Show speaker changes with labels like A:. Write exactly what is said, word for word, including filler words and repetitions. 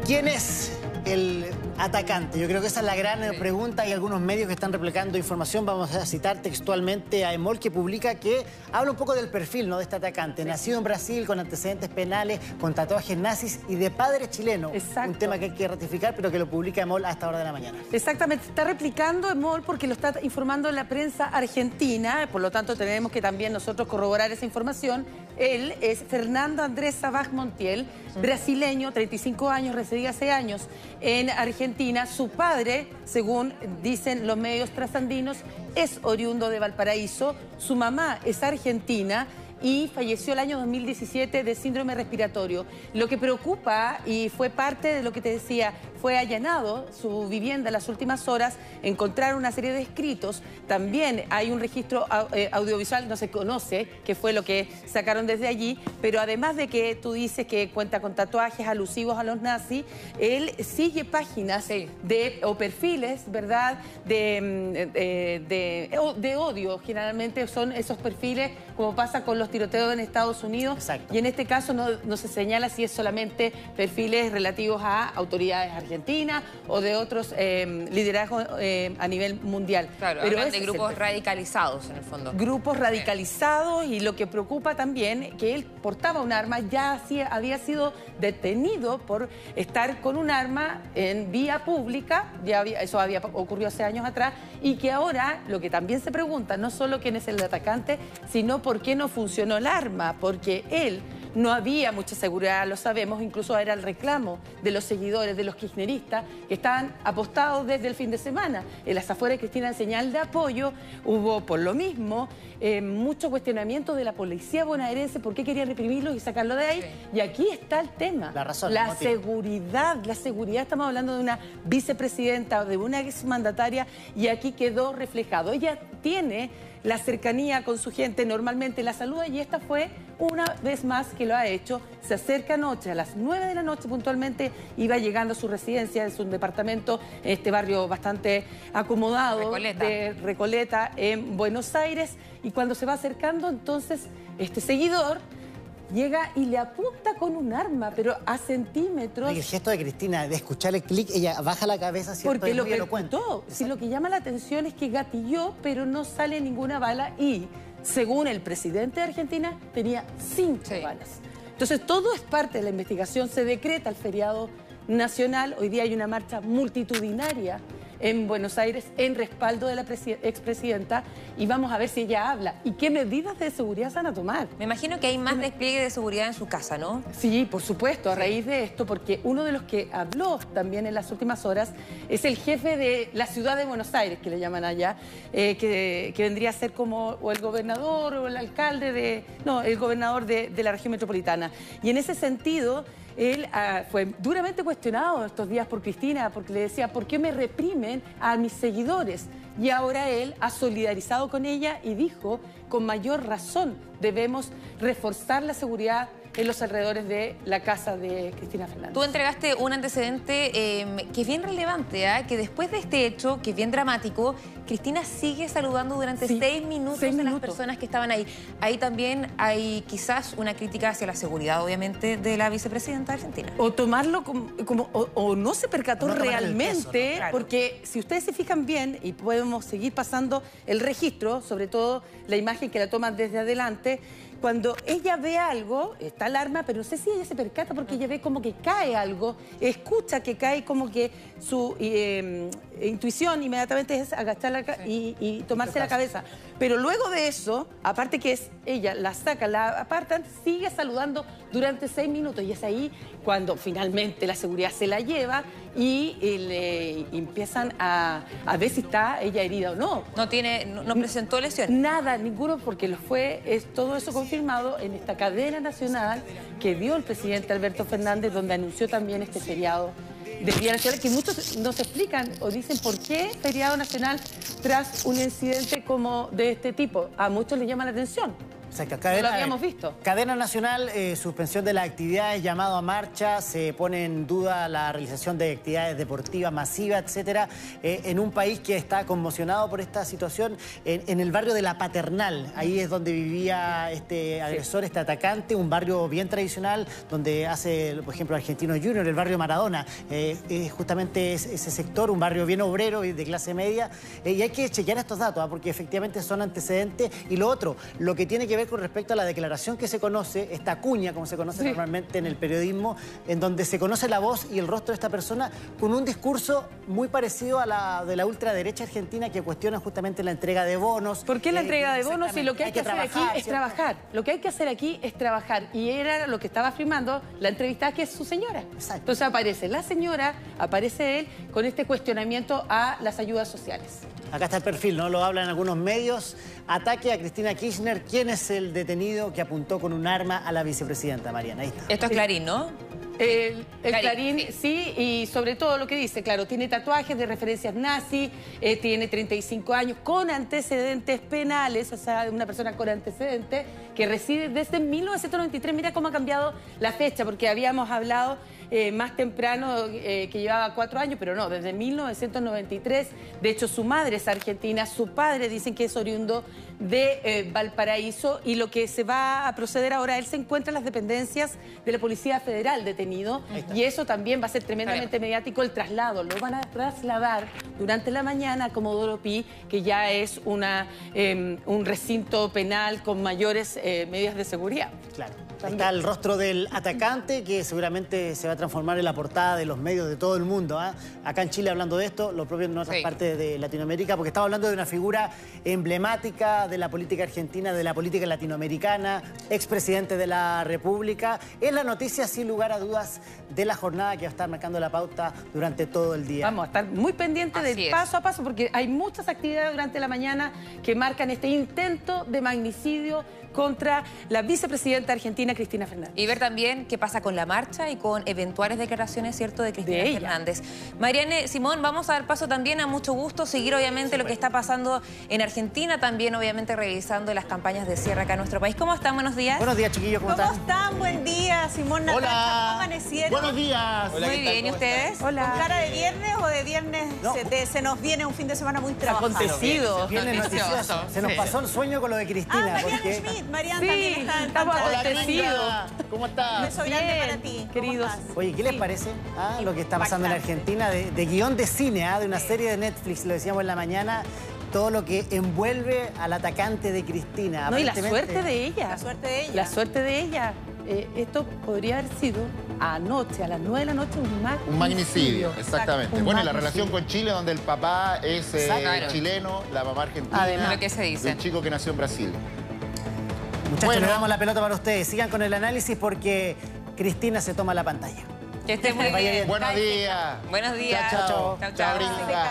A: ¿Quién es el atacante? Yo creo que esa es la gran sí. pregunta. Hay algunos medios que están replicando información. Vamos a citar textualmente a EMOL, que publica que habla un poco del perfil, ¿no?, de este atacante. Sí. Nacido en Brasil, con antecedentes penales, con tatuajes nazis y de padre chileno.
B: Exacto.
A: Un tema que hay que ratificar, pero que lo publica EMOL a esta hora de la mañana.
B: Exactamente. Está replicando EMOL porque lo está informando la prensa argentina. Por lo tanto, tenemos que también nosotros corroborar esa información. Él es Fernando Andrés Sabaj Montiel, brasileño, treinta y cinco años, residía hace años en Argentina. Su padre, según dicen los medios trasandinos, es oriundo de Valparaíso. Su mamá es argentina y falleció el año dos mil diecisiete de síndrome respiratorio. Lo que preocupa, y fue parte de lo que te decía, fue allanado su vivienda en las últimas horas, encontraron una serie de escritos. También hay un registro audiovisual, no se conoce qué fue lo que sacaron desde allí, pero además de que tú dices que cuenta con tatuajes alusivos a los nazis, él sigue páginas sí. de, o perfiles, ¿verdad?, de, de, de, de odio. Generalmente son esos perfiles, como pasa con los tiroteos en Estados Unidos.
A: Exacto.
B: Y en este caso no, no se señala si es solamente perfiles relativos a autoridades argentinas o de otros eh, liderazgos eh, a nivel mundial.
C: Claro,
B: pero
C: hablan de grupos radicalizados en el fondo.
B: Grupos radicalizados, y lo que preocupa también que él portaba un arma, ya hacía, había sido detenido por estar con un arma en vía pública, ya había, eso había ocurrido hace años atrás, y que ahora lo que también se pregunta, no solo quién es el atacante, sino por qué no funcionó el arma, porque él no había mucha seguridad, lo sabemos, incluso era el reclamo de los seguidores, de los kirchneristas, que estaban apostados desde el fin de semana. En las afueras de Cristina, en señal de apoyo, hubo por lo mismo eh, mucho cuestionamiento de la policía bonaerense, por qué querían reprimirlos y sacarlo de ahí. Sí. Y aquí está el tema,
A: la razón,
B: la seguridad, la seguridad. Estamos hablando de una vicepresidenta, de una exmandataria, y aquí quedó reflejado. Ella tiene la cercanía con su gente, normalmente la saluda, y esta fue una vez más que lo ha hecho. Se acerca anoche, a las nueve de la noche puntualmente, iba llegando a su residencia, en su departamento, en este barrio bastante acomodado
C: Recoleta.
B: de Recoleta, en Buenos Aires, y cuando se va acercando, entonces, este seguidor llega y le apunta con un arma, pero a centímetros.
A: Y el gesto de Cristina, de escuchar el clic, ella baja la cabeza, ¿cierto?
B: Porque lo
A: que
B: cuento. Si lo que llama la atención es que gatilló, pero no sale ninguna bala, y según el presidente de Argentina, tenía cinco sí. balas. Entonces, todo es parte de la investigación. Se decreta el feriado nacional. Hoy día hay una marcha multitudinaria en Buenos Aires en respaldo de la expresidenta, y vamos a ver si ella habla y qué medidas de seguridad se van a tomar.
C: Me imagino que hay más despliegue de seguridad en su casa, ¿no?
B: Sí, por supuesto, a raíz de esto, porque uno de los que habló también en las últimas horas es el jefe de la ciudad de Buenos Aires, que le llaman allá, eh, que, que vendría a ser como o el gobernador o el alcalde de... No, el gobernador de, de la región metropolitana. Y en ese sentido, él uh, fue duramente cuestionado estos días por Cristina, porque le decía, ¿por qué me reprimen a mis seguidores? Y ahora él ha solidarizado con ella y dijo, con mayor razón, debemos reforzar la seguridad en los alrededores de la casa de Cristina Fernández.
C: Tú entregaste un antecedente eh, que es bien relevante, ¿eh? Que después de este hecho, que es bien dramático, Cristina sigue saludando durante sí, seis minutos seis a minutos. las personas que estaban ahí. Ahí también hay quizás una crítica hacia la seguridad, obviamente, de la vicepresidenta argentina.
B: O tomarlo como... como o, o no se percató no realmente, peso, ¿no? Claro. Porque si ustedes se fijan bien, y podemos seguir pasando el registro, sobre todo la imagen que la toman desde adelante, cuando ella ve algo, está el arma, pero no sé si ella se percata porque ella ve como que cae algo, escucha que cae, como que su eh, intuición inmediatamente es agachar la sí. y, y tomarse la cabeza. Pero luego de eso, aparte que es ella, la saca, la apartan, sigue saludando durante seis minutos. Y es ahí cuando finalmente la seguridad se la lleva y, y le empiezan a, a ver si está ella herida o no.
C: No tiene, no, no presentó lesión.
B: Nada, ninguno, porque lo fue, es todo eso confirmado en esta cadena nacional que dio el presidente Alberto Fernández, donde anunció también este feriado de Día Nacional, que muchos no se explican o dicen por qué feriado nacional tras un incidente como de este tipo. A muchos les llama la atención.
A: Exacto.
B: Cadena, no lo habíamos visto.
A: Cadena nacional, eh, suspensión de las actividades, llamado a marcha, se pone en duda la realización de actividades deportivas masivas, etcétera, eh, en un país que está conmocionado por esta situación, en, en el barrio de La Paternal. Ahí es donde vivía este agresor, sí. este atacante, un barrio bien tradicional, donde hace, por ejemplo, Argentinos Juniors, el barrio Maradona. Eh, eh, justamente es, ese sector, un barrio bien obrero y de clase media. Eh, y hay que chequear estos datos, ¿eh? porque efectivamente son antecedentes. Y lo otro, lo que tiene que ver con respecto a la declaración que se conoce, esta cuña, como se conoce sí. normalmente en el periodismo, en donde se conoce la voz y el rostro de esta persona con un discurso muy parecido a la de la ultraderecha argentina que cuestiona justamente la entrega de bonos.
B: ¿Por qué la
A: eh,
B: entrega de bonos? Y lo que hay, hay que, que hacer aquí es
A: ¿cierto?
B: trabajar. Lo que hay que hacer aquí es trabajar. Y era lo que estaba afirmando la entrevistada, que es su señora.
A: Exacto.
B: Entonces aparece la señora, aparece él con este cuestionamiento a las ayudas sociales.
A: Acá está el perfil, ¿no? Lo hablan algunos medios. Ataque a Cristina Kirchner. ¿Quién es el detenido que apuntó con un arma a la vicepresidenta, Mariana? Ahí está.
C: Esto es Clarín, ¿no?
B: El, el Clarín,
C: Clarín
B: sí. sí, y sobre todo lo que dice, claro, tiene tatuajes de referencias nazi, eh, tiene treinta y cinco años, con antecedentes penales, o sea, una persona con antecedentes que reside desde mil novecientos noventa y tres. Mira cómo ha cambiado la fecha, porque habíamos hablado eh, más temprano eh, que llevaba cuatro años, pero no, desde mil novecientos noventa y tres. De hecho, su madre es argentina, su padre dicen que es oriundo de eh, Valparaíso, y lo que se va a proceder ahora, él se encuentra en las dependencias de la Policía Federal detenido, y eso también va a ser tremendamente mediático, el traslado. Lo van a trasladar durante la mañana a Comodoro Pi, que ya es una, eh, un recinto penal con mayores eh, medidas de seguridad.
A: Claro. Está el rostro del atacante, que seguramente se va a transformar en la portada de los medios de todo el mundo. ¿eh? Acá en Chile hablando de esto, lo propio en otras sí. partes de Latinoamérica, porque estamos hablando de una figura emblemática de la política argentina, de la política latinoamericana, expresidente de la República. Es la noticia, sin lugar a dudas, de la jornada que va a estar marcando la pauta durante todo el día.
B: Vamos a estar muy pendientes del es. paso a paso, porque hay muchas actividades durante la mañana que marcan este intento de magnicidio contra la vicepresidenta argentina, Cristina Fernández.
C: Y ver también qué pasa con la marcha y con eventuales declaraciones, ¿cierto?, de Cristina de Fernández. Mariane, Simón, vamos a dar paso también a mucho gusto, seguir obviamente sí, lo que está pasando en Argentina, también obviamente revisando las campañas de cierre acá en nuestro país. ¿Cómo están? Buenos días.
A: Buenos días, chiquillos, ¿cómo,
D: ¿Cómo
A: están?
D: están? Buen día, Simón, Natacha.
E: Hola.
D: ¿Cómo amanecieron?
E: Buenos días.
C: Hola, muy bien, ¿y ustedes?
B: Hola.
D: ¿Con cara de viernes o de viernes
A: no.
D: se, de, se nos viene un fin de semana muy trabajado?
B: Acontecido.
A: Viernes noticioso. Se nos pasó el sueño con lo de Cristina.
D: Ah, Mariana
A: porque...
D: Schmidt. Mariana
B: sí,
D: también está en
B: estamos
D: pantalla.
E: ¿Cómo estás?
D: Un beso grande para ti.
B: Queridos.
A: Oye, ¿qué les parece ah, lo que está pasando en Argentina de, de guión de cine, ah, de una serie de Netflix, lo decíamos en la mañana, todo lo que envuelve al atacante de Cristina?
B: No, y la suerte de ella.
D: La suerte de ella.
B: La suerte de ella. Eh, esto podría haber sido anoche, a las nueve de la noche, un magnicidio.
E: Un magnicidio, exactamente.
B: Un
E: bueno, y la
B: magnicidio.
E: relación con Chile, donde el papá es eh, chileno, la mamá argentina.
C: Además, lo que se dice.
E: El chico que nació en Brasil.
A: Muchachos,
E: bueno.
A: le damos la pelota para ustedes. Sigan con el análisis porque Cristina se toma la pantalla.
C: Que esté muy bien.
E: Buenos días.
C: Buenos días.
E: Chao, chao.
C: Chao,
E: Chao,
C: chao.
E: Brinca.